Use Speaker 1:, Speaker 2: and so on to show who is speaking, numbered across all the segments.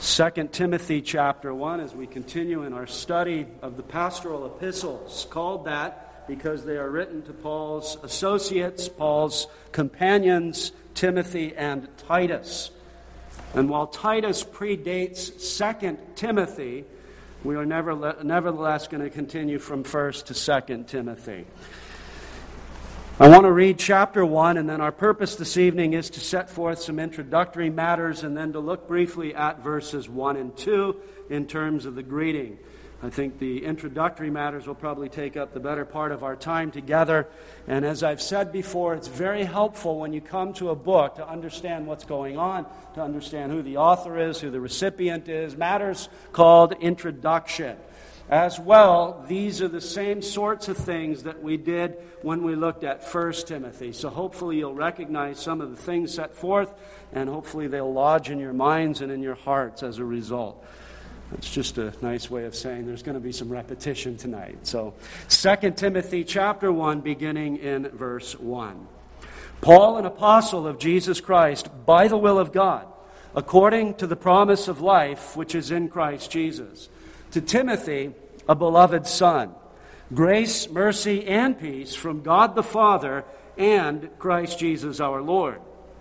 Speaker 1: 2 Timothy chapter 1 as we continue in our study of the pastoral epistles, called that because they are written to Paul's associates, Paul's companions, Timothy and Titus. And while Titus predates 2 Timothy, we are nevertheless going to continue from 1 to 2 Timothy. I want to read chapter 1, and then our purpose this evening is to set forth some introductory matters and then to look briefly at verses 1 and 2 in terms of the greeting. I think the introductory matters will probably take up the better part of our time together. And as I've said before, it's very helpful when you come to a book to understand what's going on, to understand who the author is, who the recipient is, matters called introduction. As well, these are the same sorts of things that we did when we looked at 1 Timothy. So hopefully you'll recognize some of the things set forth, and hopefully they'll lodge in your minds and in your hearts as a result. It's just a nice way of saying there's going to be some repetition tonight. So 2 Timothy chapter 1, beginning in verse 1. Paul, an apostle of Jesus Christ, by the will of God, according to the promise of life which is in Christ Jesus, to Timothy, a beloved son, grace, mercy, and peace from God the Father and Christ Jesus our Lord.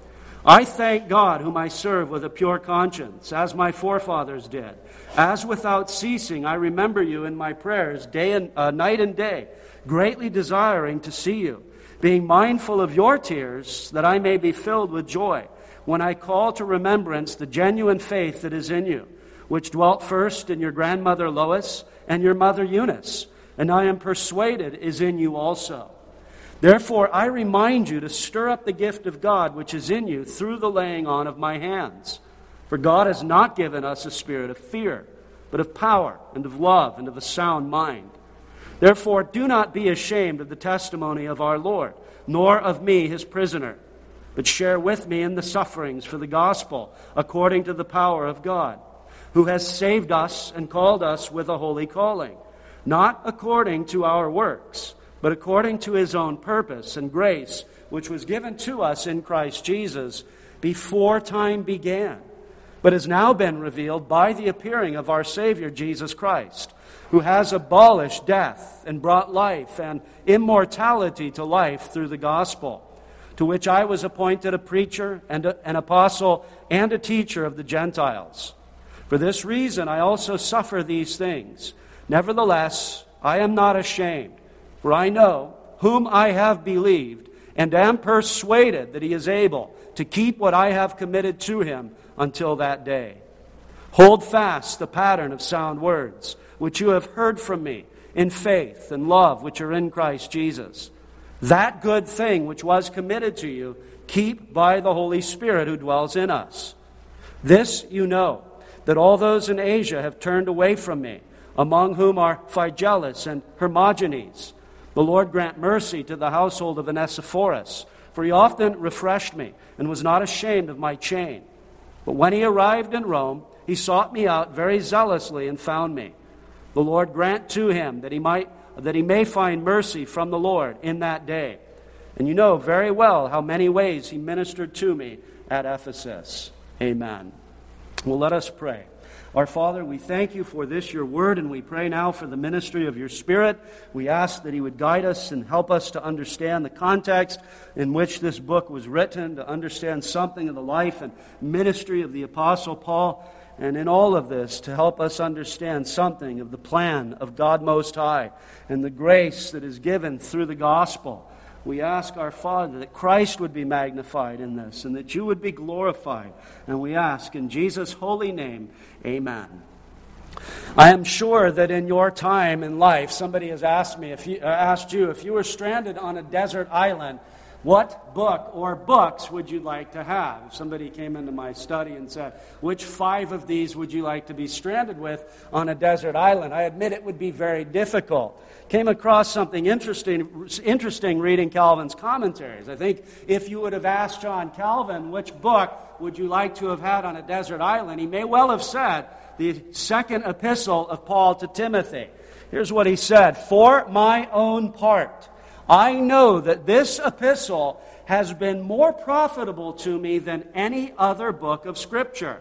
Speaker 1: I thank God, whom I serve with a pure conscience, as my forefathers did. As without ceasing I remember you in my prayers night and day, greatly desiring to see you, being mindful of your tears, that I may be filled with joy, when I call to remembrance the genuine faith that is in you, which dwelt first in your grandmother Lois and your mother Eunice, and I am persuaded is in you also. Therefore I remind you to stir up the gift of God which is in you through the laying on of my hands. For God has not given us a spirit of fear, but of power and of love and of a sound mind. Therefore do not be ashamed of the testimony of our Lord, nor of me his prisoner, but share with me in the sufferings for the gospel, according to the power of God, who has saved us and called us with a holy calling, not according to our works, but according to his own purpose and grace, which was given to us in Christ Jesus before time began, but has now been revealed by the appearing of our Savior Jesus Christ, who has abolished death and brought life and immortality to life through the gospel, to which I was appointed a preacher and an apostle and a teacher of the Gentiles. For this reason I also suffer these things. Nevertheless, I am not ashamed, for I know whom I have believed, and am persuaded that he is able to keep what I have committed to him until that day. Hold fast the pattern of sound words, which you have heard from me, in faith and love which are in Christ Jesus. That good thing which was committed to you, keep by the Holy Spirit who dwells in us. This you know, that all those in Asia have turned away from me, among whom are Phygellus and Hermogenes. The Lord grant mercy to the household of Onesiphorus, for he often refreshed me and was not ashamed of my chain. But when he arrived in Rome, he sought me out very zealously and found me. The Lord grant to him that he may find mercy from the Lord in that day. And you know very well how many ways he ministered to me at Ephesus. Amen. Well, let us pray. Our Father, we thank you for this, your word, and we pray now for the ministry of your Spirit. We ask that he would guide us and help us to understand the context in which this book was written, to understand something of the life and ministry of the Apostle Paul, and in all of this, to help us understand something of the plan of God Most High and the grace that is given through the gospel. We ask, our Father, that Christ would be magnified in this and that you would be glorified. And we ask in Jesus' holy name, amen. I am sure that in your time in life, somebody has asked you if you were stranded on a desert island, what book or books would you like to have? If somebody came into my study and said, which 5 of these would you like to be stranded with on a desert island? I admit it would be very difficult. Came across something interesting reading Calvin's commentaries. I think if you would have asked John Calvin, which book would you like to have had on a desert island, he may well have said the second epistle of Paul to Timothy. Here's what he said: for my own part, I know that this epistle has been more profitable to me than any other book of Scripture.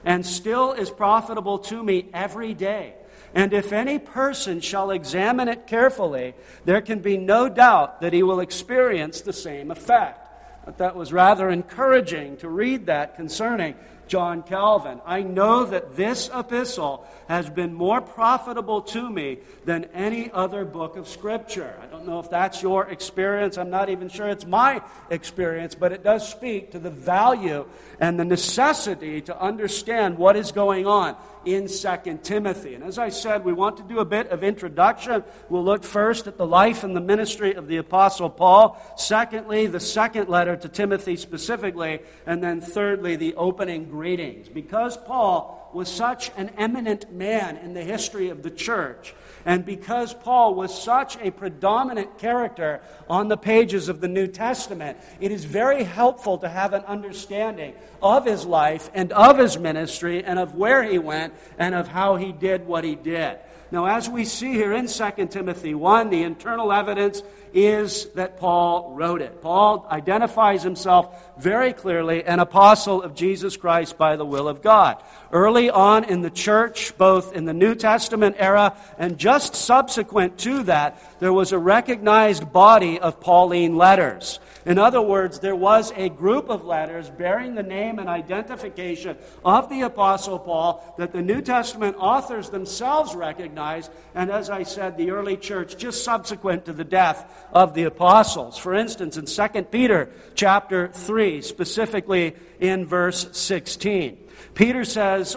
Speaker 1: and still is profitable to me every day. And if any person shall examine it carefully, there can be no doubt that he will experience the same effect." But that was rather encouraging to read that concerning John Calvin. "I know that this epistle has been more profitable to me than any other book of Scripture." I don't know if that's your experience. I'm not even sure it's my experience, but it does speak to the value and the necessity to understand what is going on in 2 Timothy. And as I said, we want to do a bit of introduction. We'll look first at the life and the ministry of the Apostle Paul. Secondly, the second letter to Timothy specifically. And then thirdly, the opening greetings. Because Paul was such an eminent man in the history of the church, and because Paul was such a predominant character on the pages of the New Testament, it is very helpful to have an understanding of his life and of his ministry and of where he went and of how he did what he did. Now, as we see here in 2 Timothy 1, the internal evidence is that Paul wrote it. Paul identifies himself very clearly an apostle of Jesus Christ by the will of God. Early on in the church, both in the New Testament era and just subsequent to that, there was a recognized body of Pauline letters. In other words, there was a group of letters bearing the name and identification of the Apostle Paul that the New Testament authors themselves recognized, and as I said, the early church just subsequent to the death of the apostles. For instance, in 2 Peter chapter 3, specifically in verse 16, Peter says,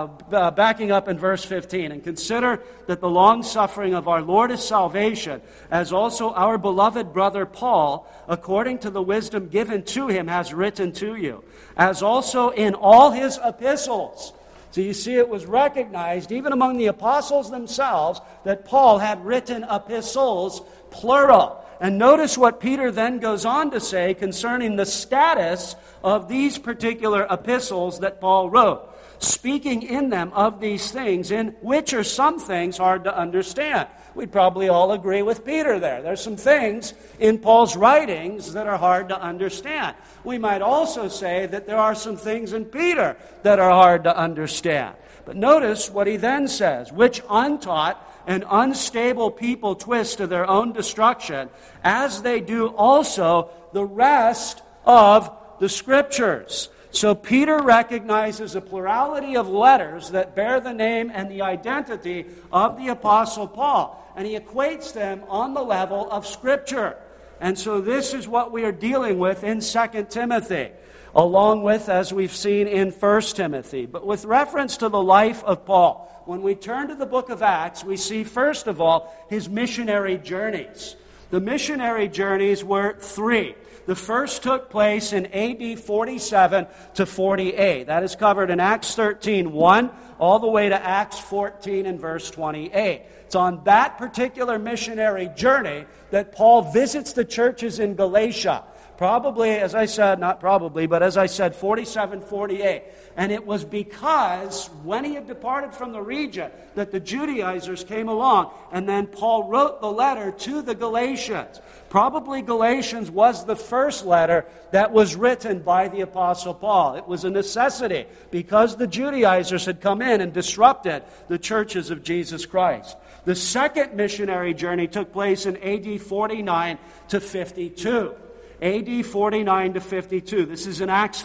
Speaker 1: backing up in verse 15, "And consider that the long-suffering of our Lord is salvation, as also our beloved brother Paul, according to the wisdom given to him, has written to you, as also in all his epistles." So you see, it was recognized, even among the apostles themselves, that Paul had written epistles, plural. And notice what Peter then goes on to say concerning the status of these particular epistles that Paul wrote, speaking in them of these things, in which are some things hard to understand. We'd probably all agree with Peter there. There's some things in Paul's writings that are hard to understand. We might also say that there are some things in Peter that are hard to understand. But notice what he then says, "Which untaught and unstable people twist to their own destruction, as they do also the rest of the Scriptures." So Peter recognizes a plurality of letters that bear the name and the identity of the Apostle Paul, and he equates them on the level of Scripture. And so this is what we are dealing with in 2 Timothy, along with, as we've seen in 1 Timothy. But with reference to the life of Paul, when we turn to the book of Acts, we see, first of all, his missionary journeys. The missionary journeys were three. The first took place in AD 47 to 48. That is covered in Acts 13:1 all the way to Acts 14 and verse 28. It's on that particular missionary journey that Paul visits the churches in Galatia. Probably, as I said, not probably, but as I said, 47, 48. And it was because when he had departed from the region that the Judaizers came along, and then Paul wrote the letter to the Galatians. Probably Galatians was the first letter that was written by the Apostle Paul. It was a necessity because the Judaizers had come in and disrupted the churches of Jesus Christ. The second missionary journey took place in AD 49 to 52. AD 49 to 52. This is in Acts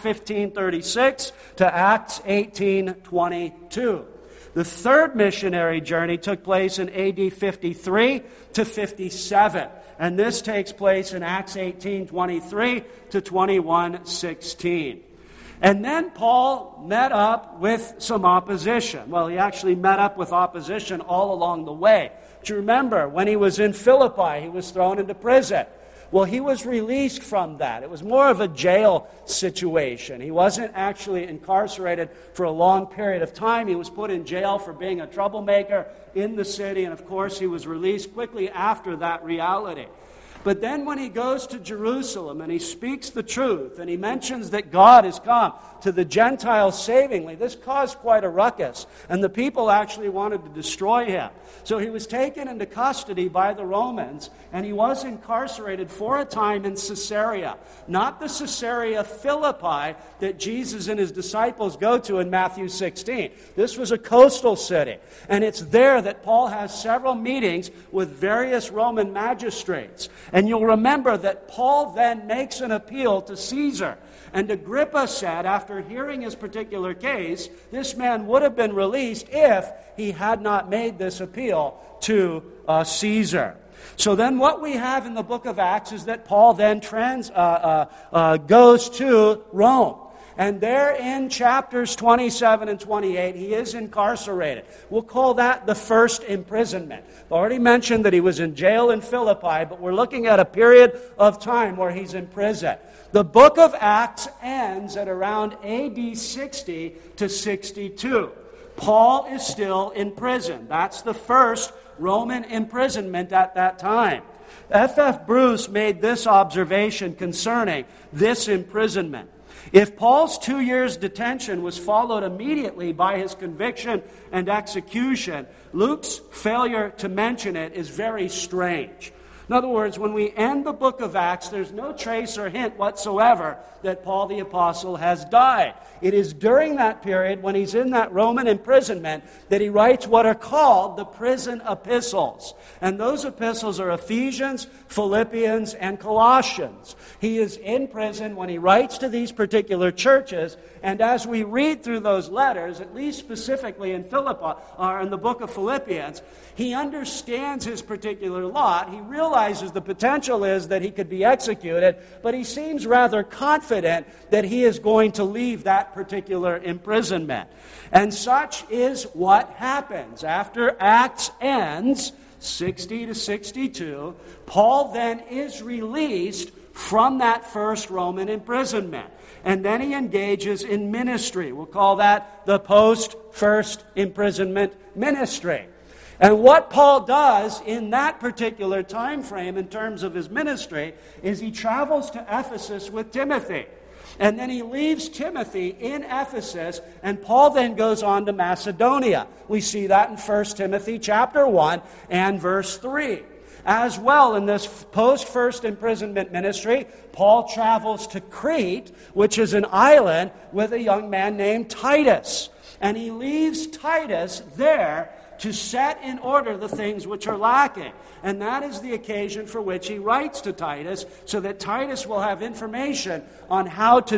Speaker 1: 15:36 to Acts 18:22. The third missionary journey took place in AD 53 to 57. And this takes place in Acts 18:23 to 21:16. And then Paul met up with some opposition. Well, he actually met up with opposition all along the way. Do you remember when he was in Philippi, he was thrown into prison? Well, he was released from that. It was more of a jail situation. He wasn't actually incarcerated for a long period of time. He was put in jail for being a troublemaker in the city, and of course he was released quickly after that reality. But then when he goes to Jerusalem and he speaks the truth and he mentions that God has come to the Gentiles savingly, this caused quite a ruckus. And the people actually wanted to destroy him. So he was taken into custody by the Romans and he was incarcerated for a time in Caesarea. Not the Caesarea Philippi that Jesus and his disciples go to in Matthew 16. This was a coastal city. And it's there that Paul has several meetings with various Roman magistrates. And you'll remember that Paul then makes an appeal to Caesar. And Agrippa said, after hearing his particular case, this man would have been released if he had not made this appeal to Caesar. So then what we have in the book of Acts is that Paul then goes to Rome. And there in chapters 27 and 28, he is incarcerated. We'll call that the first imprisonment. I've already mentioned that he was in jail in Philippi, but we're looking at a period of time where he's in prison. The book of Acts ends at around AD 60 to 62. Paul is still in prison. That's the first Roman imprisonment at that time. F.F. Bruce made this observation concerning this imprisonment. If Paul's 2 years' detention was followed immediately by his conviction and execution, Luke's failure to mention it is very strange. In other words, when we end the book of Acts, there's no trace or hint whatsoever that Paul the Apostle has died. It is during that period, when he's in that Roman imprisonment, that he writes what are called the prison epistles. And those epistles are Ephesians, Philippians, and Colossians. He is in prison when he writes to these particular churches, and as we read through those letters, at least specifically in Philippi, or in the book of Philippians, he understands his particular lot. He realizes the potential is that he could be executed, but he seems rather confident that he is going to leave that particular imprisonment. And such is what happens. After Acts ends, 60 to 62, Paul then is released from that first Roman imprisonment. And then he engages in ministry. We'll call that the post-first imprisonment ministry. And what Paul does in that particular time frame in terms of his ministry is he travels to Ephesus with Timothy. And then he leaves Timothy in Ephesus, and Paul then goes on to Macedonia. We see that in 1 Timothy chapter 1 and verse 3. As well, in this post-first imprisonment ministry, Paul travels to Crete, which is an island, with a young man named Titus. And he leaves Titus there to set in order the things which are lacking. And that is the occasion for which he writes to Titus, so that Titus will have information on how to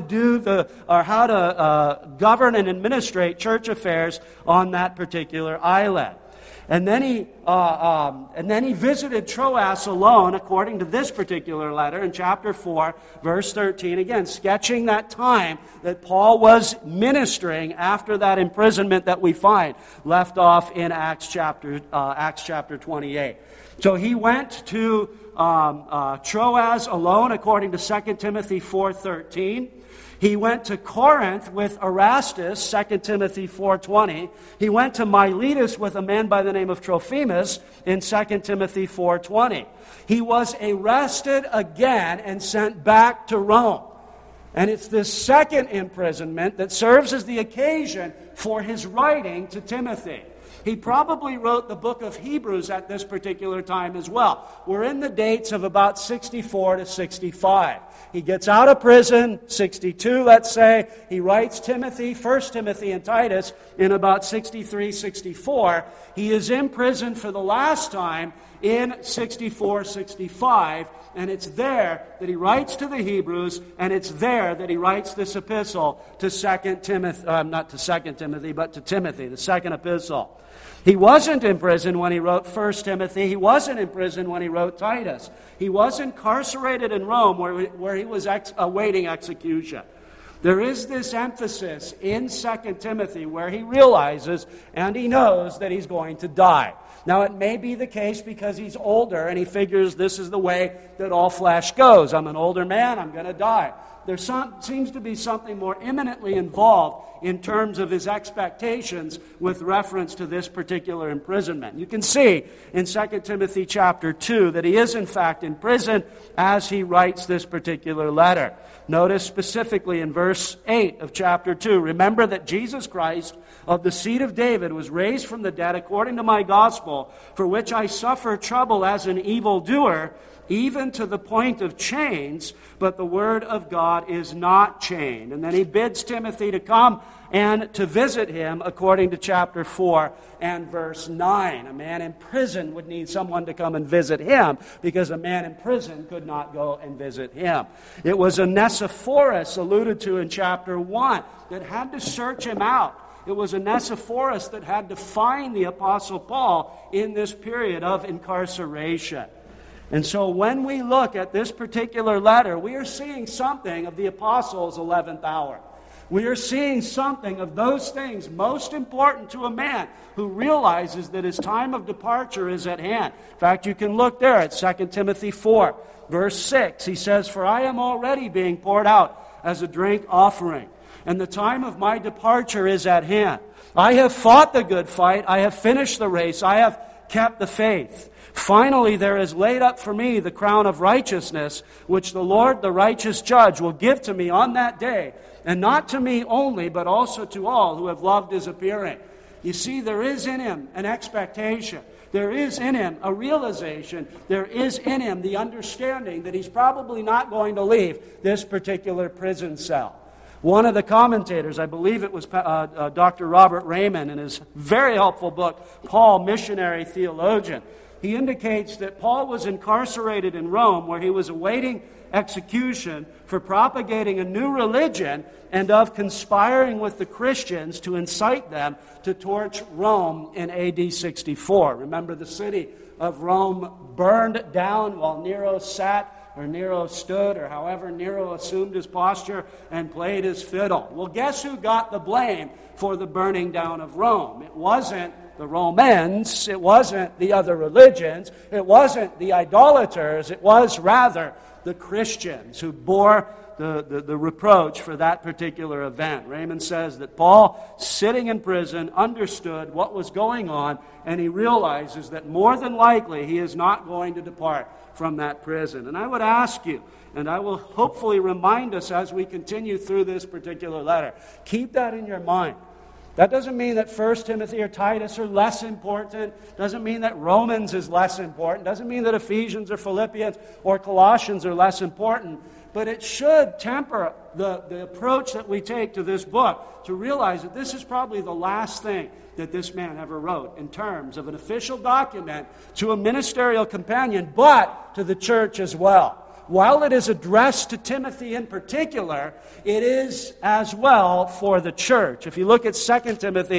Speaker 1: govern and administrate church affairs on that particular island. And then he visited Troas alone, according to this particular letter in chapter 4, verse 13. Again, sketching that time that Paul was ministering after that imprisonment that we find left off in Acts chapter 28. So he went to Troas alone, according to 2 Timothy 4:13. He went to Corinth with Erastus, 2 Timothy 4:20. He went to Miletus with a man by the name of Trophimus in 2 Timothy 4:20. He was arrested again and sent back to Rome. And it's this second imprisonment that serves as the occasion for his writing to Timothy. He probably wrote the book of Hebrews at this particular time as well. We're in the dates of about 64 to 65. He gets out of prison, 62, let's say. He writes Timothy, 1 Timothy and Titus in about 63, 64. He is in prison for the last time in 64, 65. And it's there that he writes to the Hebrews, and it's there that he writes this epistle to Timothy, the second epistle. He wasn't in prison when he wrote 1 Timothy. He wasn't in prison when he wrote Titus. He was incarcerated in Rome where he was awaiting execution. There is this emphasis in 2 Timothy where he realizes and he knows that he's going to die. Now, it may be the case because he's older and he figures this is the way that all flesh goes. I'm an older man, I'm going to die. there seems to be something more imminently involved in terms of his expectations with reference to this particular imprisonment. You can see in 2 Timothy chapter 2 that he is in fact in prison as he writes this particular letter. Notice specifically in verse 8 of chapter 2, remember that Jesus Christ of the seed of David was raised from the dead according to my gospel, for which I suffer trouble as an evildoer, even to the point of chains, but the word of God is not chained. And then he bids Timothy to come and to visit him according to chapter 4 and verse 9. A man in prison would need someone to come and visit him because a man in prison could not go and visit him. It was Onesiphorus alluded to in chapter 1 that had to search him out. It was Onesiphorus that had to find the Apostle Paul in this period of incarceration. And so when we look at this particular letter, we are seeing something of the apostles' 11th hour. We are seeing something of those things most important to a man who realizes that his time of departure is at hand. In fact, you can look there at 2 Timothy 4, verse 6. He says, "For I am already being poured out as a drink offering, and the time of my departure is at hand. I have fought the good fight, I have finished the race, I have kept the faith. Finally, there is laid up for me the crown of righteousness, which the Lord, the righteous judge, will give to me on that day, and not to me only, but also to all who have loved his appearing." You see, there is in him an expectation. There is in him a realization. There is in him the understanding that he's probably not going to leave this particular prison cell. One of the commentators, I believe it was Dr. Robert Raymond, in his very helpful book, Paul, Missionary Theologian, he indicates that Paul was incarcerated in Rome where he was awaiting execution for propagating a new religion and of conspiring with the Christians to incite them to torch Rome in AD 64. Remember, the city of Rome burned down while Nero sat, or Nero stood, or however Nero assumed his posture and played his fiddle. Well, guess who got the blame for the burning down of Rome? It wasn't the Romans, it wasn't the other religions, it wasn't the idolaters, it was rather the Christians who bore the reproach for that particular event. Raymond says that Paul, sitting in prison, understood what was going on, and he realizes that more than likely he is not going to depart from that prison. And I would ask you, and I will hopefully remind us as we continue through this particular letter, keep that in your mind. That doesn't mean that 1 Timothy or Titus are less important. Doesn't mean that Romans is less important. Doesn't mean that Ephesians or Philippians or Colossians are less important. But it should temper the approach that we take to this book to realize that this is probably the last thing that this man ever wrote in terms of an official document to a ministerial companion, but to the church as well. While it is addressed to Timothy in particular, it is as well for the church. If you look at 2 Timothy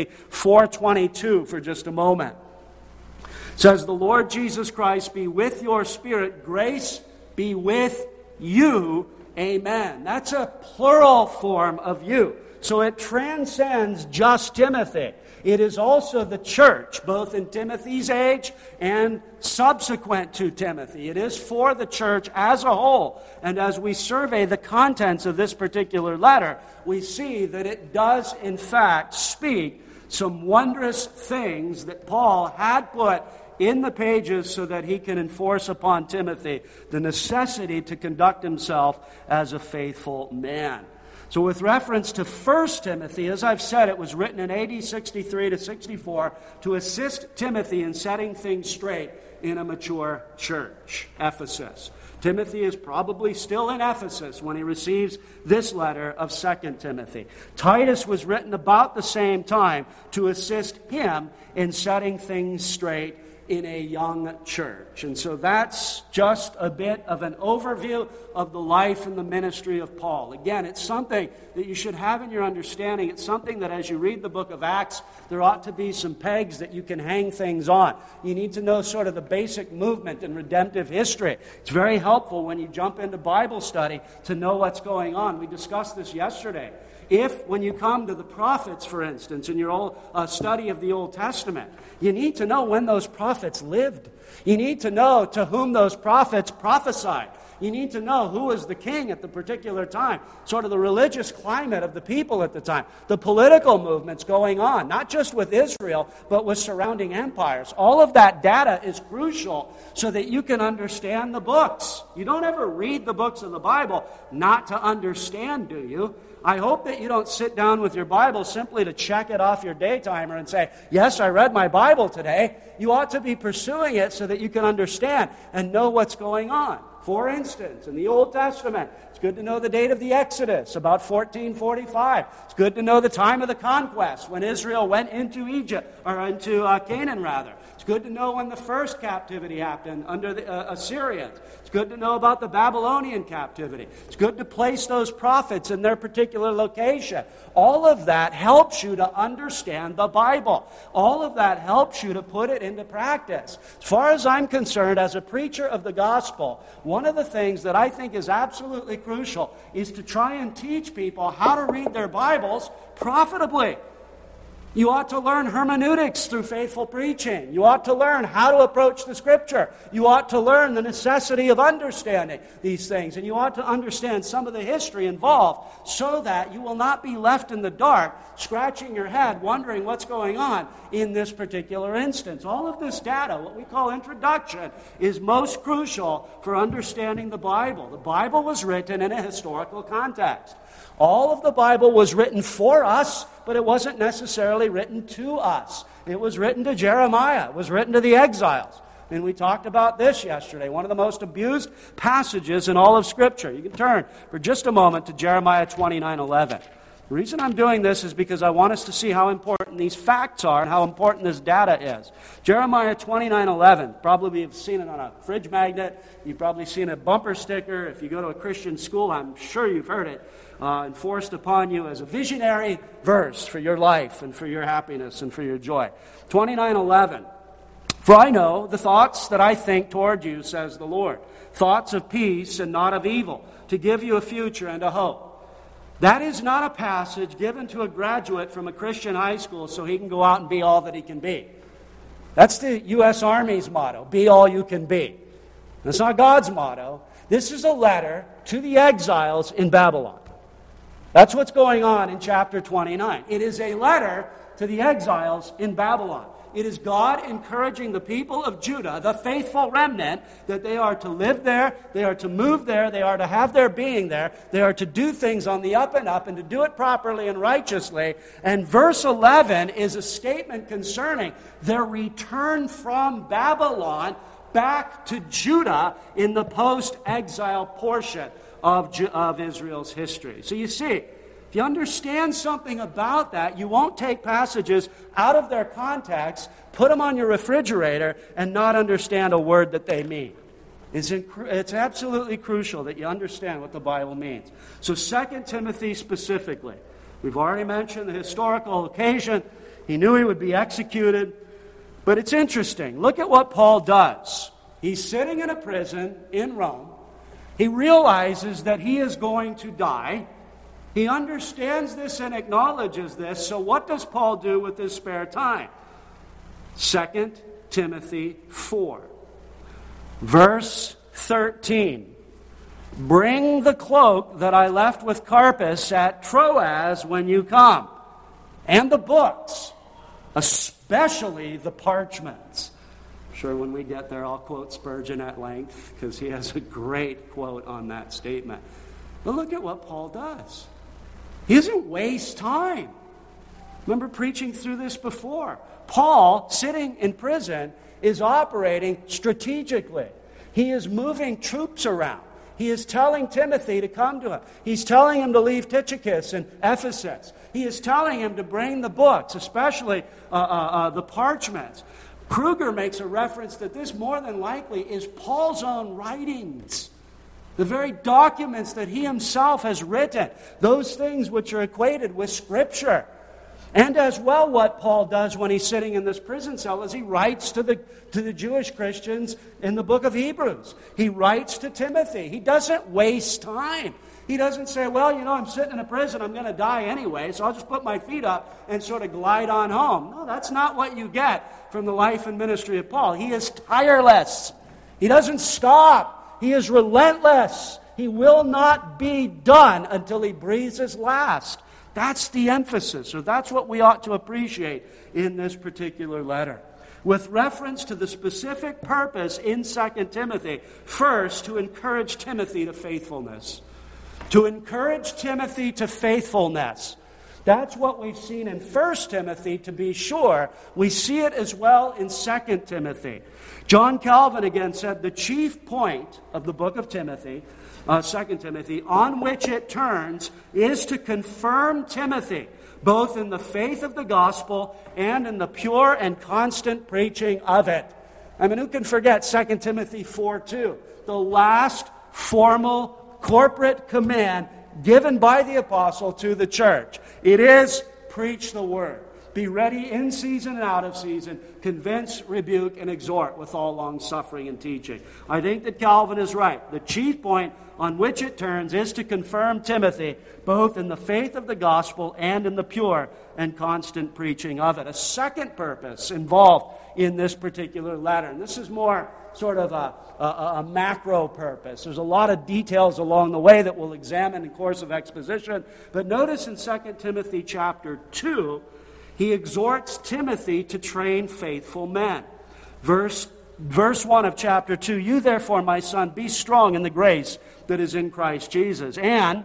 Speaker 1: 4:22 for just a moment, it says, "The Lord Jesus Christ be with your spirit, grace be with you, amen." That's a plural form of you. So it transcends just Timothy. It is also the church, both in Timothy's age and subsequent to Timothy. It is for the church as a whole. And as we survey the contents of this particular letter, we see that it does, in fact, speak some wondrous things that Paul had put in the pages so that he can enforce upon Timothy the necessity to conduct himself as a faithful man. So with reference to 1 Timothy, as I've said, it was written in AD 63 to 64 to assist Timothy in setting things straight in a mature church, Ephesus. Timothy is probably still in Ephesus when he receives this letter of 2 Timothy. Titus was written about the same time to assist him in setting things straight in a young church. And so that's just a bit of an overview of the life and the ministry of Paul. Again, it's something that you should have in your understanding. It's something that as you read the book of Acts, there ought to be some pegs that you can hang things on. You need to know sort of the basic movement in redemptive history. It's very helpful when you jump into Bible study to know what's going on. We discussed this yesterday. If, when you come to the prophets, for instance, in your study of the Old Testament, you need to know when those prophets lived. You need to know to whom those prophets prophesied. You need to know who was the king at the particular time, sort of the religious climate of the people at the time, the political movements going on, not just with Israel, but with surrounding empires. All of that data is crucial so that you can understand the books. You don't ever read the books of the Bible not to understand, do you? I hope that you don't sit down with your Bible simply to check it off your day timer and say, yes, I read my Bible today. You ought to be pursuing it so that you can understand and know what's going on. For instance, in the Old Testament, it's good to know the date of the Exodus, about 1445. It's good to know the time of the conquest, when Israel went into Egypt, or into Canaan, rather. It's good to know when the first captivity happened under the Assyrians. It's good to know about the Babylonian captivity. It's good to place those prophets in their particular location. All of that helps you to understand the Bible. All of that helps you to put it into practice. As far as I'm concerned, as a preacher of the gospel, one of the things that I think is absolutely crucial is to try and teach people how to read their Bibles profitably. You ought to learn hermeneutics through faithful preaching. You ought to learn how to approach the Scripture. You ought to learn the necessity of understanding these things. And you ought to understand some of the history involved so that you will not be left in the dark, scratching your head, wondering what's going on in this particular instance. All of this data, what we call introduction, is most crucial for understanding the Bible. The Bible was written in a historical context. All of the Bible was written for us, but it wasn't necessarily written to us. It was written to Jeremiah. It was written to the exiles. And we talked about this yesterday, one of the most abused passages in all of Scripture. You can turn for just a moment to Jeremiah 29:11. The reason I'm doing this is because I want us to see how important these facts are and how important this data is. Jeremiah 29:11. Probably you've seen it on a fridge magnet. You've probably seen a bumper sticker. If you go to a Christian school, I'm sure you've heard it. Enforced upon you as a visionary verse for your life and for your happiness and for your joy. 29:11. For I know the thoughts that I think toward you, says the Lord. Thoughts of peace and not of evil, to give you a future and a hope. That is not a passage given to a graduate from a Christian high school so he can go out and be all that he can be. That's the U.S. Army's motto, be all you can be. That's not God's motto. This is a letter to the exiles in Babylon. That's what's going on in chapter 29. It is a letter to the exiles in Babylon. It is God encouraging the people of Judah, the faithful remnant, that they are to live there, they are to move there, they are to have their being there, they are to do things on the up and to do it properly and righteously. And verse 11 is a statement concerning their return from Babylon back to Judah in the post-exile portion of Israel's history. So you see, if you understand something about that, you won't take passages out of their context, put them on your refrigerator, and not understand a word that they mean. It's absolutely crucial that you understand what the Bible means. So 2 Timothy specifically, we've already mentioned the historical occasion. He knew he would be executed. But it's interesting. Look at what Paul does. He's sitting in a prison in Rome. He realizes that he is going to die. He understands this and acknowledges this. So what does Paul do with his spare time? 2 Timothy 4. Verse 13. Bring the cloak that I left with Carpus at Troas when you come, and the books, especially the parchments. I'm sure when we get there I'll quote Spurgeon at length because he has a great quote on that statement. But look at what Paul does. He doesn't waste time. Remember preaching through this before. Paul, sitting in prison, is operating strategically. He is moving troops around. He is telling Timothy to come to him. He's telling him to leave Tychicus and Ephesus. He is telling him to bring the books, especially the parchments. Kruger makes a reference that this more than likely is Paul's own writings. The very documents that he himself has written, those things which are equated with Scripture. And as well, what Paul does when he's sitting in this prison cell is he writes to the Jewish Christians in the book of Hebrews. He writes to Timothy. He doesn't waste time. He doesn't say, well, I'm sitting in a prison, I'm going to die anyway, so I'll just put my feet up and sort of glide on home. No, that's not what you get from the life and ministry of Paul. He is tireless. He doesn't stop. He is relentless. He will not be done until he breathes his last. That's the emphasis, or that's what we ought to appreciate in this particular letter. With reference to the specific purpose in 2 Timothy, first, to encourage Timothy to faithfulness. To encourage Timothy to faithfulness. That's what we've seen in 1 Timothy, to be sure. We see it as well in 2 Timothy. John Calvin again said the chief point of the book of Timothy, 2 Timothy, on which it turns, is to confirm Timothy, both in the faith of the gospel and in the pure and constant preaching of it. I mean, who can forget 2 Timothy 4:2, the last formal corporate command given by the apostle to the church. It is, preach the word. Be ready in season and out of season. Convince, rebuke, and exhort with all long-suffering and teaching. I think that Calvin is right. The chief point on which it turns is to confirm Timothy, both in the faith of the gospel and in the pure and constant preaching of it. A second purpose involved in this particular letter, and this is more sort of a macro purpose. There's a lot of details along the way that we'll examine in course of exposition. But notice in 2 Timothy chapter 2, he exhorts Timothy to train faithful men. Verse 1 of chapter 2, you therefore, my son, be strong in the grace that is in Christ Jesus. And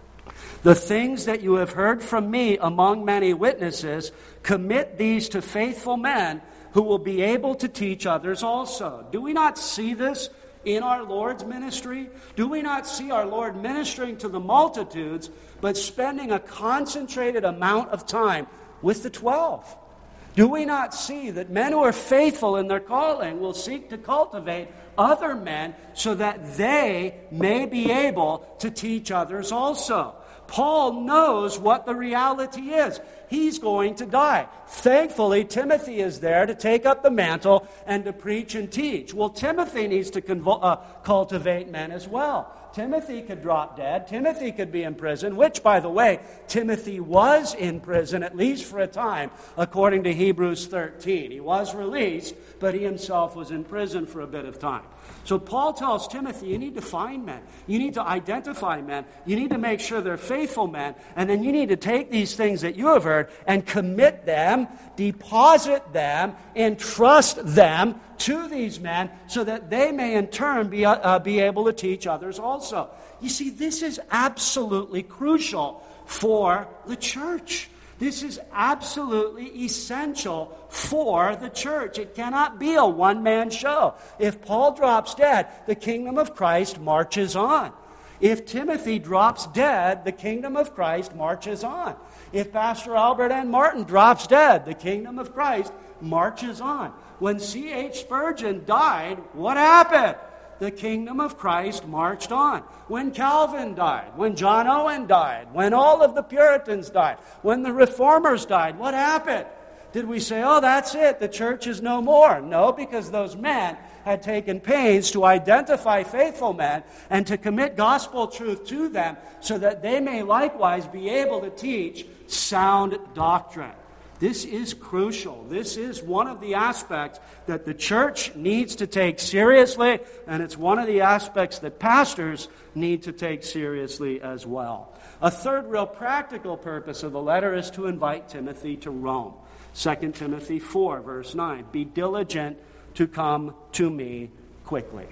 Speaker 1: the things that you have heard from me among many witnesses, commit these to faithful men who will be able to teach others also. Do we not see this in our Lord's ministry? Do we not see our Lord ministering to the multitudes, but spending a concentrated amount of time with the 12? Do we not see that men who are faithful in their calling will seek to cultivate other men so that they may be able to teach others also? Paul knows what the reality is. He's going to die. Thankfully, Timothy is there to take up the mantle and to preach and teach. Well, Timothy needs to cultivate men as well. Timothy could drop dead. Timothy could be in prison, which, by the way, Timothy was in prison, at least for a time, according to Hebrews 13. He was released, but he himself was in prison for a bit of time. So Paul tells Timothy, you need to find men. You need to identify men. You need to make sure they're faithful men. And then you need to take these things that you have heard and commit them, deposit them, entrust them to these men so that they may in turn be able to teach others also. You see, this is absolutely crucial for the church. This is absolutely essential for the church. It cannot be a one-man show. If Paul drops dead, the kingdom of Christ marches on. If Timothy drops dead, the kingdom of Christ marches on. If Pastor Albert N. Martin drops dead, the kingdom of Christ marches on. When C.H. Spurgeon died, what happened? The kingdom of Christ marched on. When Calvin died, when John Owen died, when all of the Puritans died, when the Reformers died, what happened? Did we say, oh, that's it, the church is no more? No, because those men had taken pains to identify faithful men and to commit gospel truth to them so that they may likewise be able to teach sound doctrine. This is crucial. This is one of the aspects that the church needs to take seriously, and it's one of the aspects that pastors need to take seriously as well. A third real practical purpose of the letter is to invite Timothy to Rome. 2 Timothy 4, verse 9, be diligent to come to me quickly.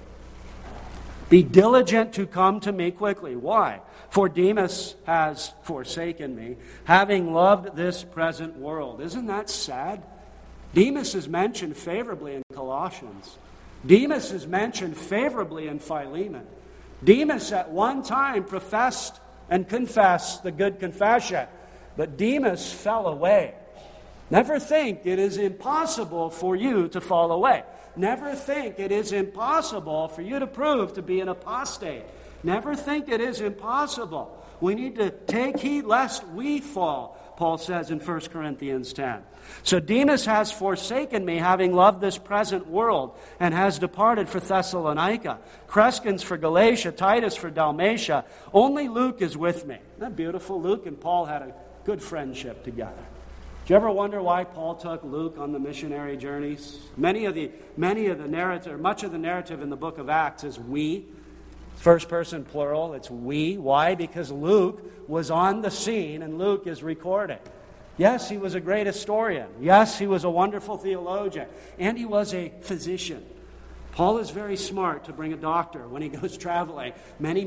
Speaker 1: Be diligent to come to me quickly. Why? For Demas has forsaken me, having loved this present world. Isn't that sad? Demas is mentioned favorably in Colossians. Demas is mentioned favorably in Philemon. Demas at one time professed and confessed the good confession, but Demas fell away. Never think it is impossible for you to fall away. Never think it is impossible for you to prove to be an apostate. Never think it is impossible. We need to take heed lest we fall, Paul says in 1 Corinthians 10. So Demas has forsaken me, having loved this present world, and has departed for Thessalonica. Crescens for Galatia, Titus for Dalmatia. Only Luke is with me. Isn't that beautiful? Luke and Paul had a good friendship together. Do you ever wonder why Paul took Luke on the missionary journeys? Much of the narrative in the book of Acts is we. First person plural, it's we. Why? Because Luke was on the scene and Luke is recording. Yes, he was a great historian. Yes, he was a wonderful theologian. And he was a physician. Paul is very smart to bring a doctor when he goes traveling many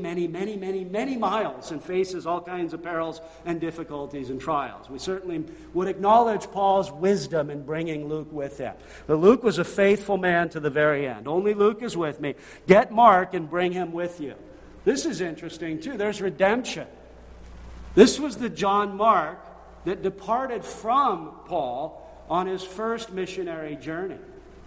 Speaker 1: miles and faces all kinds of perils and difficulties and trials. We certainly would acknowledge Paul's wisdom in bringing Luke with him. But Luke was a faithful man to the very end. Only Luke is with me. Get Mark and bring him with you. This is interesting too. There's redemption. This was the John Mark that departed from Paul on his first missionary journey.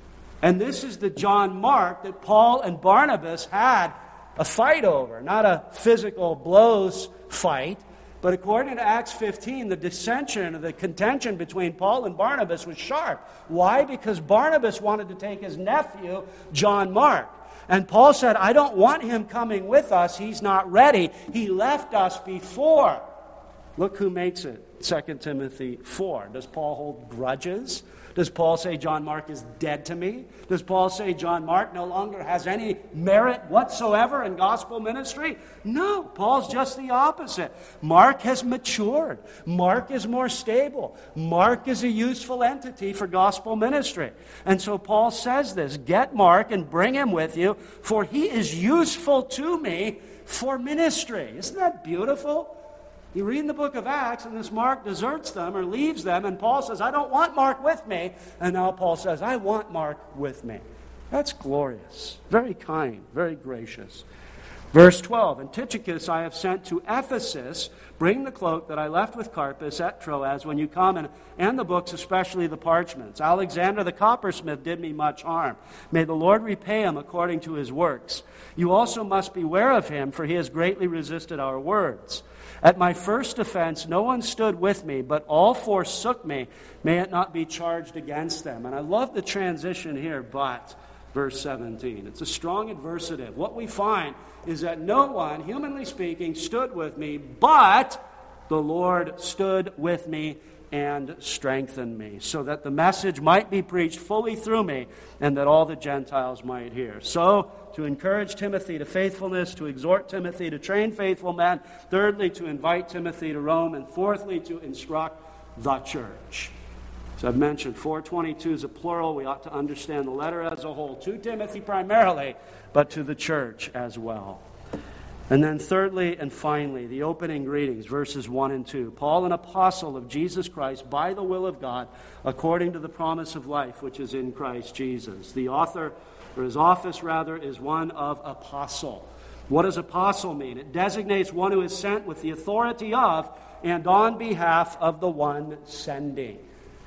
Speaker 1: And this is the John Mark that Paul and Barnabas had a fight over. Not a physical blows fight, but according to Acts 15, the dissension or the contention between Paul and Barnabas was sharp. Why? Because Barnabas wanted to take his nephew, John Mark. And Paul said, I don't want him coming with us. He's not ready. He left us before. Look who makes it. 2 Timothy 4. Does Paul hold grudges? Does Paul say John Mark is dead to me? Does Paul say John Mark no longer has any merit whatsoever in gospel ministry? No, Paul's just the opposite. Mark has matured. Mark is more stable. Mark is a useful entity for gospel ministry. And so Paul says this, get Mark and bring him with you, for he is useful to me for ministry. Isn't that beautiful? You read in the book of Acts, and this Mark deserts them or leaves them, and Paul says, I don't want Mark with me. And now Paul says, I want Mark with me. That's glorious. Very kind, very gracious. Verse 12, and Tychicus I have sent to Ephesus. Bring the cloak that I left with Carpus at Troas when you come, and the books, especially the parchments. Alexander the coppersmith did me much harm. May the Lord repay him according to his works. You also must beware of him, for he has greatly resisted our words. At my first offense, no one stood with me, but all forsook me. May it not be charged against them. And I love the transition here, but, verse 17. It's a strong adversative. What we find is that no one, humanly speaking, stood with me, but the Lord stood with me and strengthened me, so that the message might be preached fully through me, and that all the Gentiles might hear. So, to encourage Timothy to faithfulness, to exhort Timothy to train faithful men, thirdly, to invite Timothy to Rome, and fourthly, to instruct the church. So I've mentioned 422 is a plural. We ought to understand the letter as a whole, to Timothy primarily, but to the church as well. And then thirdly and finally, the opening greetings, verses 1 and 2. Paul, an apostle of Jesus Christ, by the will of God, according to the promise of life which is in Christ Jesus. The author, or his office rather, is one of apostle. What does apostle mean? It designates one who is sent with the authority of and on behalf of the one sending.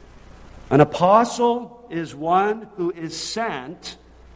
Speaker 1: An apostle is one who is sent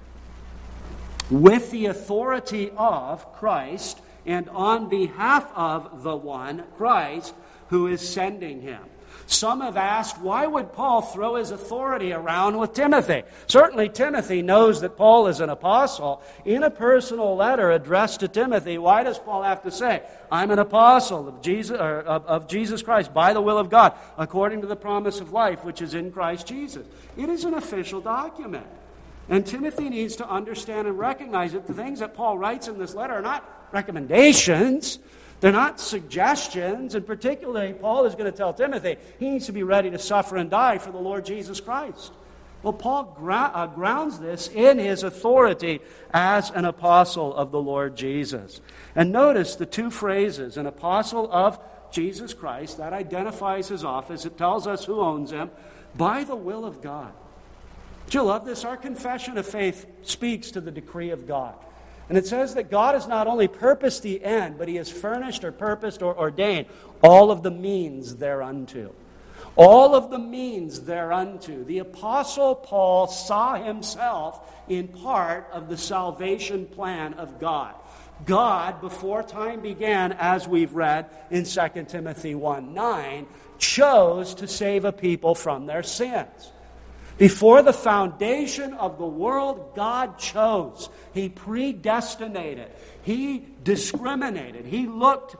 Speaker 1: with the authority of Christ and on behalf of the one, Christ, who is sending him. Some have asked, why would Paul throw his authority around with Timothy? Certainly Timothy knows that Paul is an apostle. In a personal letter addressed to Timothy, why does Paul have to say, I'm an apostle of Jesus Christ by the will of God, according to the promise of life which is in Christ Jesus? It is an official document. And Timothy needs to understand and recognize that the things that Paul writes in this letter are not recommendations. They're not suggestions. And particularly, Paul is going to tell Timothy he needs to be ready to suffer and die for the Lord Jesus Christ. Well, Paul grounds this in his authority as an apostle of the Lord Jesus. And notice the two phrases, an apostle of Jesus Christ, that identifies his office. It tells us who owns him, by the will of God. Do you love this? Our confession of faith speaks to the decree of God. And it says that God has not only purposed the end, but he has furnished or purposed or ordained all of the means thereunto. All of the means thereunto. The Apostle Paul saw himself in part of the salvation plan of God. God, before time began, as we've read in 2 Timothy 1:9, chose to save a people from their sins. Before the foundation of the world, God chose. He predestinated. He discriminated. He looked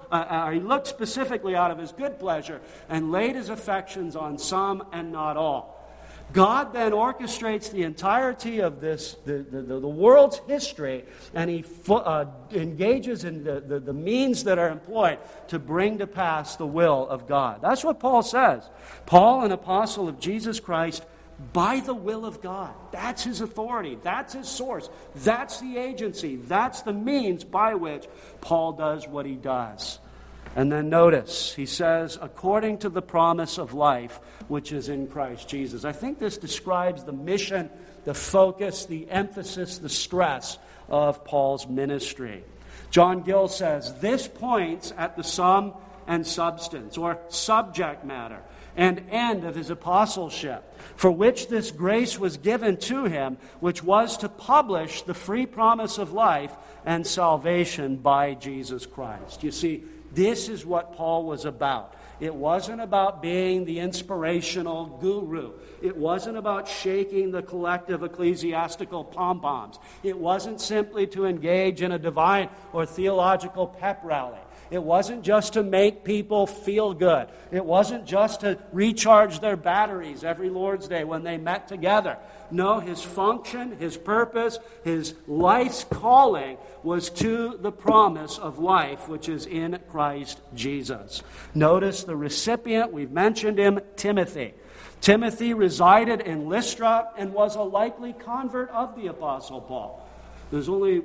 Speaker 1: specifically out of his good pleasure and laid his affections on some and not all. God then orchestrates the entirety of this, the world's history, and He engages in the means that are employed to bring to pass the will of God. That's what Paul says. Paul, an apostle of Jesus Christ, by the will of God. That's his authority. That's his source. That's the agency. That's the means by which Paul does what he does. And then notice, he says, according to the promise of life, which is in Christ Jesus. I think this describes the mission, the focus, the emphasis, the stress of Paul's ministry. John Gill says, this points at the sum and substance, or subject matter, and end of his apostleship, for which this grace was given to him, which was to publish the free promise of life and salvation by Jesus Christ. You see, this is what Paul was about. It wasn't about being the inspirational guru. It wasn't about shaking the collective ecclesiastical pom-poms. It wasn't simply to engage in a divine or theological pep rally. It wasn't just to make people feel good. It wasn't just to recharge their batteries every Lord's Day when they met together. No, his function, his purpose, his life's calling was to the promise of life, which is in Christ Jesus. Notice the recipient, we've mentioned him, Timothy. Timothy resided in Lystra and was a likely convert of the Apostle Paul. There's only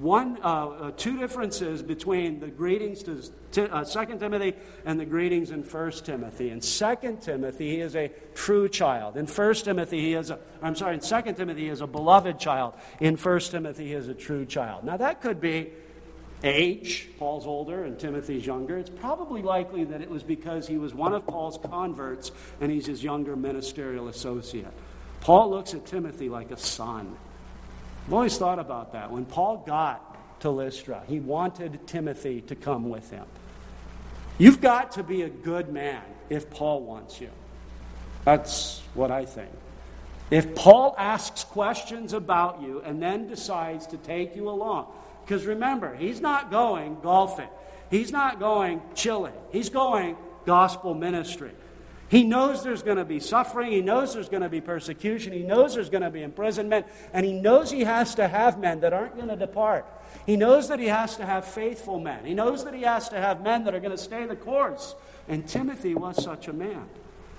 Speaker 1: two differences between the greetings to 2 Timothy and the greetings in 1 Timothy. In 2 Timothy, he is a true child. In 2 Timothy, he is a beloved child. In 1 Timothy, he is a true child. Now, that could be age. Paul's older and Timothy's younger. It's probably likely that it was because he was one of Paul's converts and he's his younger ministerial associate. Paul looks at Timothy like a son. I've always thought about that. When Paul got to Lystra, he wanted Timothy to come with him. You've got to be a good man if Paul wants you. That's what I think. If Paul asks questions about you and then decides to take you along, because remember, he's not going golfing. He's not going chilling. He's going gospel ministry. He knows there's going to be suffering. He knows there's going to be persecution. He knows there's going to be imprisonment. And he knows he has to have men that aren't going to depart. He knows that he has to have faithful men. He knows that he has to have men that are going to stay the course. And Timothy was such a man.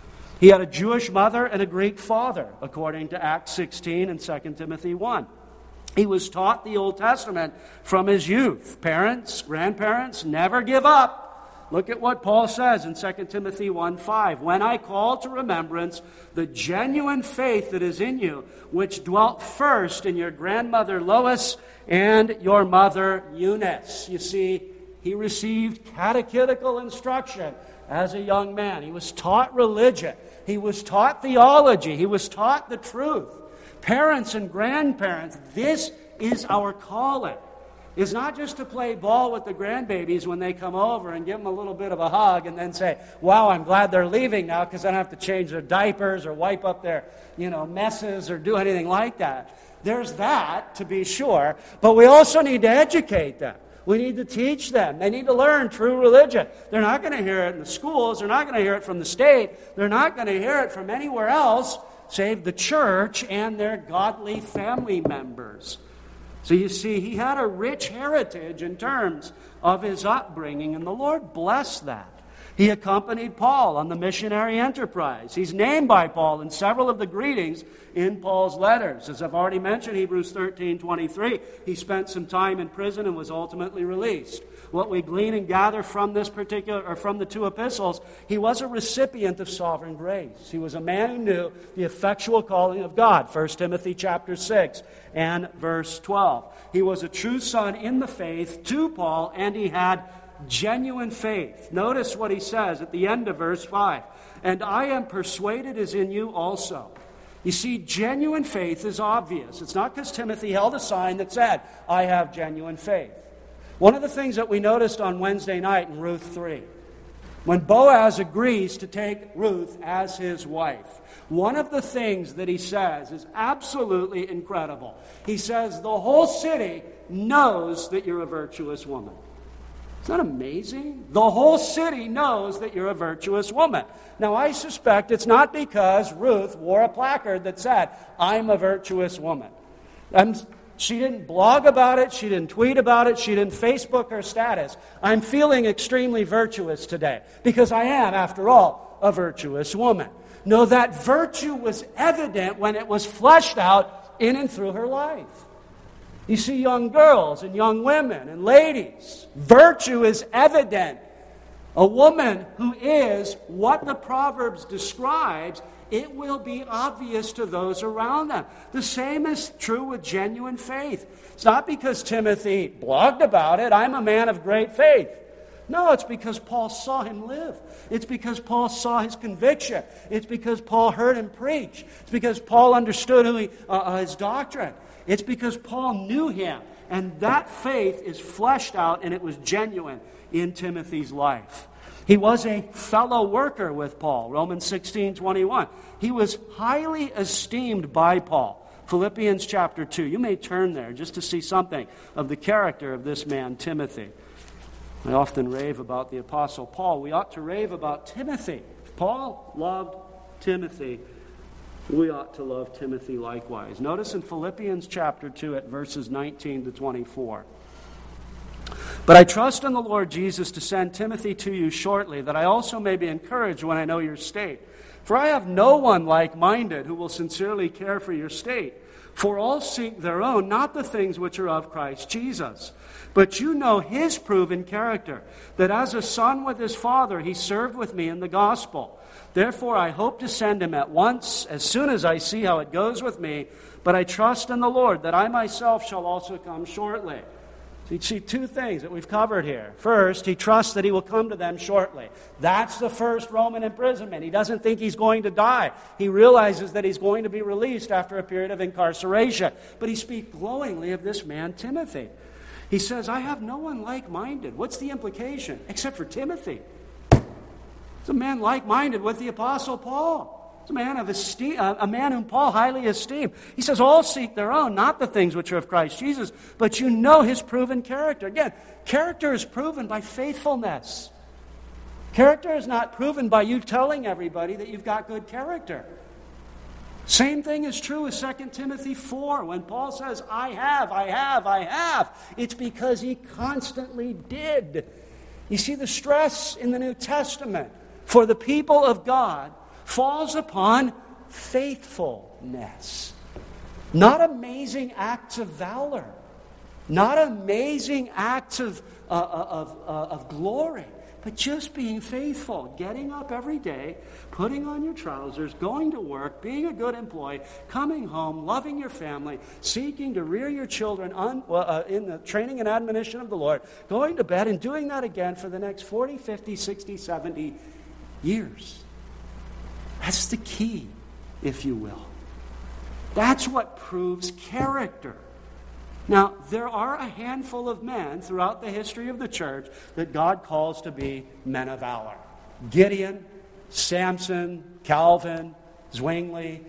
Speaker 1: He had a Jewish mother and a Greek father, according to Acts 16 and 2 Timothy 1. He was taught the Old Testament from his youth. Parents, grandparents, never give up. Look at what Paul says in 2 Timothy 1:5. When I call to remembrance the genuine faith that is in you, which dwelt first in your grandmother Lois and your mother Eunice. You see, he received catechetical instruction as a young man. He was taught religion. He was taught theology. He was taught the truth. Parents and grandparents, this is our calling. It's not just to play ball with the grandbabies when they come over and give them a little bit of a hug and then say, wow, I'm glad they're leaving now because I don't have to change their diapers or wipe up their, messes or do anything like that. There's that, to be sure, but we also need to educate them. We need to teach them. They need to learn true religion. They're not going to hear it in the schools. They're not going to hear it from the state. They're not going to hear it from anywhere else save the church and their godly family members. So you see, he had a rich heritage in terms of his upbringing, and the Lord blessed that. He accompanied Paul on the missionary enterprise. He's named by Paul in several of the greetings in Paul's letters. As I've already mentioned, Hebrews 13:23, he spent some time in prison and was ultimately released. What we glean and gather from from the two epistles, he was a recipient of sovereign grace. He was a man who knew the effectual calling of God, 1 Timothy chapter 6 and verse 12. He was a true son in the faith to Paul, and he had genuine faith. Notice what he says at the end of verse 5. And I am persuaded is in you also. You see, genuine faith is obvious. It's not because Timothy held a sign that said, I have genuine faith. One of the things that we noticed on Wednesday night in Ruth 3, when Boaz agrees to take Ruth as his wife, one of the things that he says is absolutely incredible. He says, the whole city knows that you're a virtuous woman. Isn't that amazing? The whole city knows that you're a virtuous woman. Now, I suspect it's not because Ruth wore a placard that said, I'm a virtuous woman. And she didn't blog about it. She didn't tweet about it. She didn't Facebook her status. I'm feeling extremely virtuous today because I am, after all, a virtuous woman. No, that virtue was evident when it was fleshed out in and through her life. You see, young girls and young women and ladies, virtue is evident. A woman who is what the Proverbs describes, it will be obvious to those around them. The same is true with genuine faith. It's not because Timothy blogged about it, I'm a man of great faith. No, it's because Paul saw him live. It's because Paul saw his conviction. It's because Paul heard him preach. It's because Paul understood his doctrine. It's because Paul knew him. And that faith is fleshed out, and it was genuine in Timothy's life. He was a fellow worker with Paul, Romans 16:21. He was highly esteemed by Paul, Philippians chapter 2. You may turn there just to see something of the character of this man, Timothy. I often rave about the Apostle Paul. We ought to rave about Timothy. Paul loved Timothy. We ought to love Timothy likewise. Notice in Philippians chapter 2 at verses 19 to 24. But I trust in the Lord Jesus to send Timothy to you shortly, that I also may be encouraged when I know your state. For I have no one like-minded who will sincerely care for your state. For all seek their own, not the things which are of Christ Jesus. But you know his proven character, that as a son with his father, he served with me in the gospel. Therefore, I hope to send him at once, as soon as I see how it goes with me. But I trust in the Lord that I myself shall also come shortly. So you see two things that we've covered here. First, he trusts that he will come to them shortly. That's the first Roman imprisonment. He doesn't think he's going to die. He realizes that he's going to be released after a period of incarceration. But he speaks glowingly of this man, Timothy. He says, I have no one like-minded. What's the implication? Except for Timothy. It's a man like-minded with the Apostle Paul. It's a man of esteem, a man whom Paul highly esteemed. He says, all seek their own, not the things which are of Christ Jesus, but you know his proven character. Again, character is proven by faithfulness. Character is not proven by you telling everybody that you've got good character. Same thing is true with 2 Timothy 4. When Paul says, I have, it's because he constantly did. You see, the stress in the New Testament for the people of God falls upon faithfulness. Not amazing acts of valor. Not amazing acts of glory. But just being faithful. Getting up every day, putting on your trousers, going to work, being a good employee, coming home, loving your family, seeking to rear your children in the training and admonition of the Lord, going to bed and doing that again for the next 40, 50, 60, 70 years. That's the key, if you will. That's what proves character. Now, there are a handful of men throughout the history of the church that God calls to be men of valor. Gideon, Samson, Calvin, Zwingli,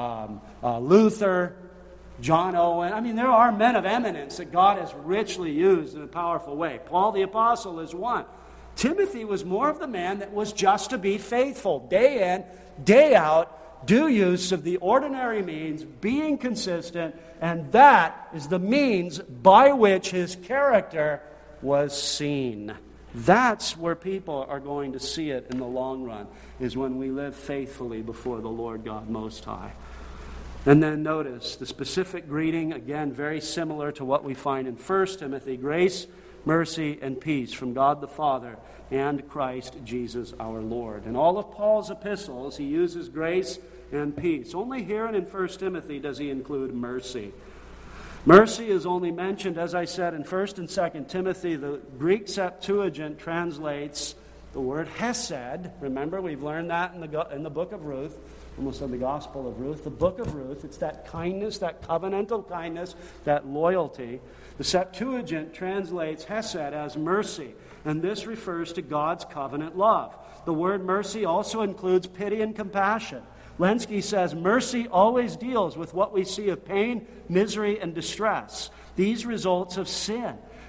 Speaker 1: Luther, John Owen. I mean, there are men of eminence that God has richly used in a powerful way. Paul the Apostle is one. Timothy was more of the man that was just to be faithful, day in, day out, do use of the ordinary means, being consistent, and that is the means by which his character was seen. That's where people are going to see it in the long run, is when we live faithfully before the Lord God Most High. And then notice the specific greeting, again, very similar to what we find in 1 Timothy, grace, mercy, and peace from God the Father and Christ Jesus our Lord. In all of Paul's epistles, he uses grace and peace. Only here and in 1 Timothy does he include mercy. Mercy is only mentioned, as I said, in 1 and 2 Timothy. The Greek Septuagint translates the word hesed. Remember, we've learned that in the book of Ruth. Almost in the Gospel of Ruth. The book of Ruth, it's that kindness, that covenantal kindness, that loyalty. The Septuagint translates hesed as mercy, and this refers to God's covenant love. The word mercy also includes pity and compassion. Lenski says, mercy always deals with what we see of pain, misery, and distress. These results of sin.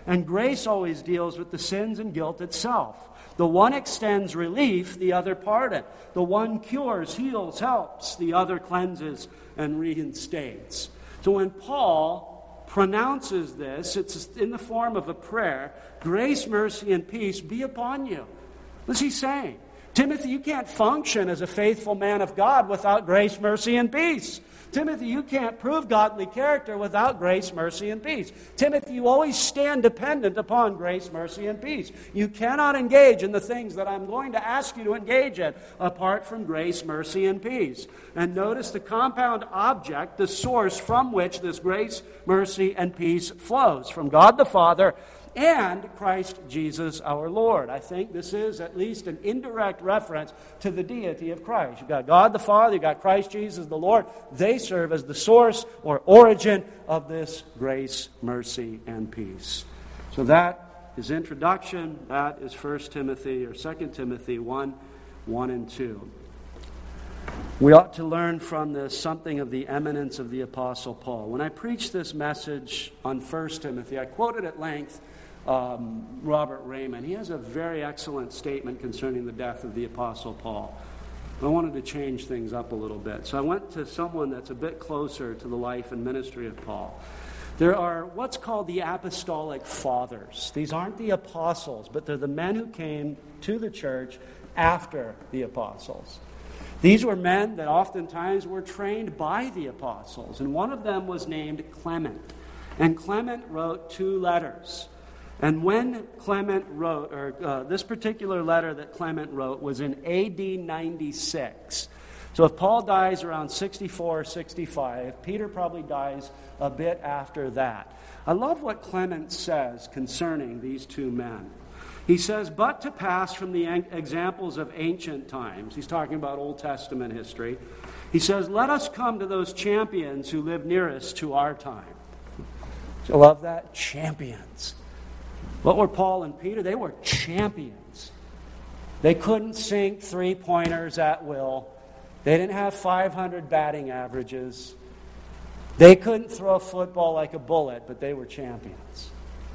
Speaker 1: And grace always deals with the sins and guilt itself. The one extends relief, the other pardon. The one cures, heals, helps, the other cleanses and reinstates. So when Paul pronounces this, it's in the form of a prayer, grace, mercy, and peace be upon you. What's he saying? Timothy, you can't function as a faithful man of God without grace, mercy, and peace. Timothy, you can't prove godly character without grace, mercy, and peace. Timothy, you always stand dependent upon grace, mercy, and peace. You cannot engage in the things that I'm going to ask you to engage in apart from grace, mercy, and peace. And notice the compound object, the source from which this grace, mercy, and peace flows, from God the Father and Christ Jesus our Lord. I think this is at least an indirect reference to the deity of Christ. You've got God the Father, you've got Christ Jesus the Lord. They serve as the source or origin of this grace, mercy, and peace. So that is introduction. That is 1 Timothy or 2 Timothy 1, 1 and 2. We ought to learn from this something of the eminence of the Apostle Paul. When I preached this message on 1 Timothy, I quoted at length Robert Raymond. He has a very excellent statement concerning the death of the Apostle Paul. I wanted to change things up a little bit. So I went to someone that's a bit closer to the life and ministry of Paul. There are what's called the apostolic fathers. These aren't the apostles, but they're the men who came to the church after the apostles. These were men that oftentimes were trained by the apostles, and one of them was named Clement. And Clement wrote 2 letters. And when Clement wrote, or this particular letter that Clement wrote was in AD 96. So if Paul dies around 64 or 65, Peter probably dies a bit after that. I love what Clement says concerning these 2 men. He says, but to pass from the examples of ancient times, he's talking about Old Testament history, he says, let us come to those champions who live nearest to our time. Do you love that? Champions. What were Paul and Peter? They were champions. They couldn't sink 3-pointers at will. They didn't have 500 batting averages. They couldn't throw a football like a bullet, but they were champions.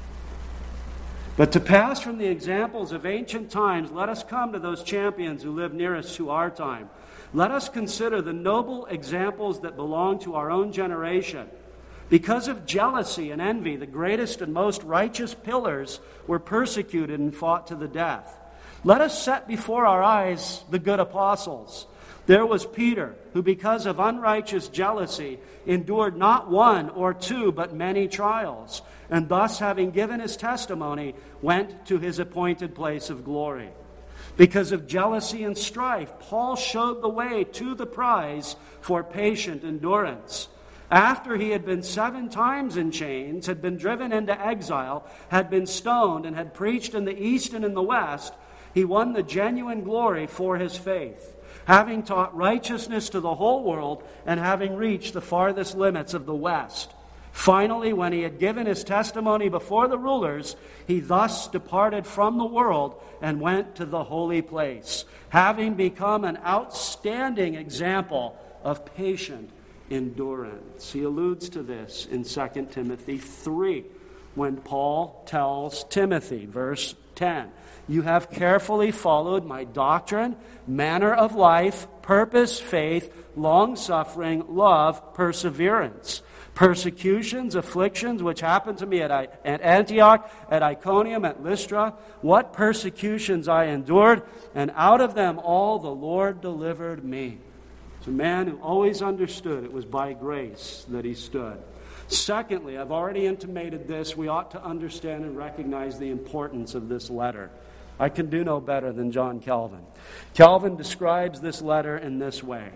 Speaker 1: But to pass from the examples of ancient times, let us come to those champions who live nearest to our time. Let us consider the noble examples that belong to our own generation. Because of jealousy and envy, the greatest and most righteous pillars were persecuted and fought to the death. Let us set before our eyes the good apostles. There was Peter, who because of unrighteous jealousy endured not 1 or 2, but many trials, and thus, having given his testimony, went to his appointed place of glory. Because of jealousy and strife, Paul showed the way to the prize for patient endurance. After he had been 7 times in chains, had been driven into exile, had been stoned, and had preached in the east and in the west, he won the genuine glory for his faith, having taught righteousness to the whole world and having reached the farthest limits of the west. Finally, when he had given his testimony before the rulers, he thus departed from the world and went to the holy place, having become an outstanding example of patient endurance. He alludes to this in 2 Timothy 3 when Paul tells Timothy, verse 10, you have carefully followed my doctrine, manner of life, purpose, faith, long-suffering, love, perseverance, persecutions, afflictions, which happened to me at Antioch, at Iconium, at Lystra, what persecutions I endured, and out of them all the Lord delivered me. It's a man who always understood it was by grace that he stood. Secondly, I've already intimated this, we ought to understand and recognize the importance of this letter. I can do no better than John Calvin. Calvin describes this letter in this way.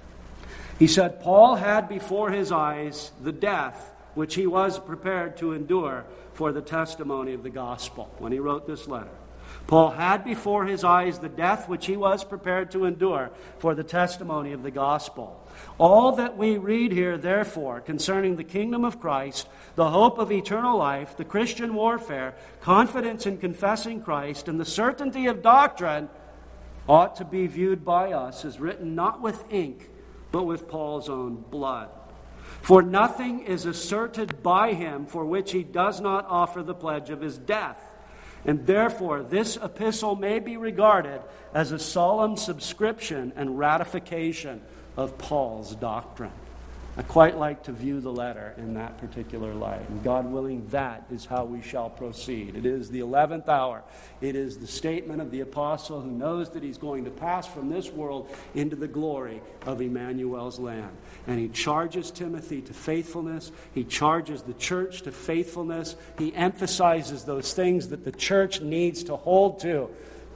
Speaker 1: He said, Paul had before his eyes the death which he was prepared to endure for the testimony of the gospel when he wrote this letter. Paul had before his eyes the death which he was prepared to endure for the testimony of the gospel. All that we read here, therefore, concerning the kingdom of Christ, the hope of eternal life, the Christian warfare, confidence in confessing Christ, and the certainty of doctrine, ought to be viewed by us as written not with ink, but with Paul's own blood. For nothing is asserted by him for which he does not offer the pledge of his death. And therefore, this epistle may be regarded as a solemn subscription and ratification of Paul's doctrine. I quite like to view the letter in that particular light. And God willing, that is how we shall proceed. It is the 11th hour. It is the statement of the apostle who knows that he's going to pass from this world into the glory of Emmanuel's land. And he charges Timothy to faithfulness. He charges the church to faithfulness. He emphasizes those things that the church needs to hold to.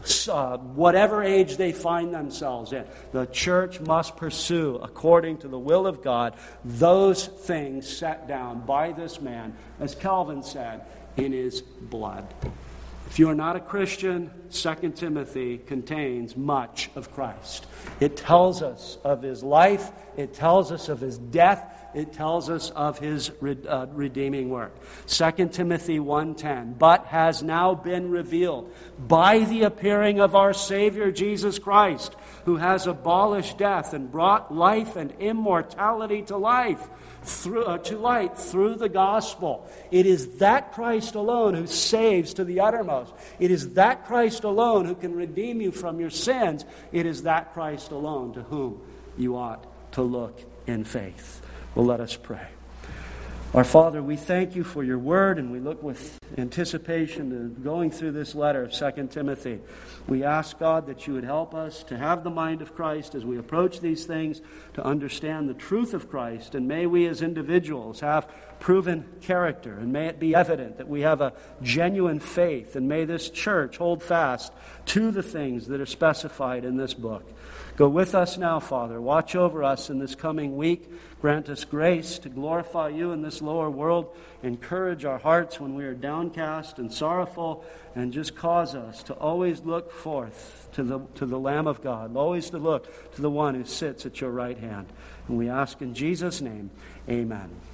Speaker 1: Whatever age they find themselves in, the church must pursue, according to the will of God, those things set down by this man, as Calvin said, in his blood. If you are not a Christian, 2 Timothy contains much of Christ. It tells us of his life. It tells us of his death. It tells us of his redeeming work. 2 Timothy 1:10, but has now been revealed by the appearing of our Savior Jesus Christ, who has abolished death and brought life and immortality to life, to light through the gospel. It is that Christ alone who saves to the uttermost. It is that Christ alone who can redeem you from your sins. It is that Christ alone to whom you ought to look in faith. Well, let us pray. Our Father, we thank you for your word, and we look with anticipation to going through this letter of 2 Timothy. We ask, God, that you would help us to have the mind of Christ as we approach these things, to understand the truth of Christ, and may we as individuals have proven character, and may it be evident that we have a genuine faith, and may this church hold fast to the things that are specified in this book. Go with us now, Father. Watch over us in this coming week. Grant us grace to glorify you in this lower world. Encourage our hearts when we are downcast and sorrowful, and just cause us to always look forth to the Lamb of God, always to look to the one who sits at your right hand. And we ask in Jesus' name, amen.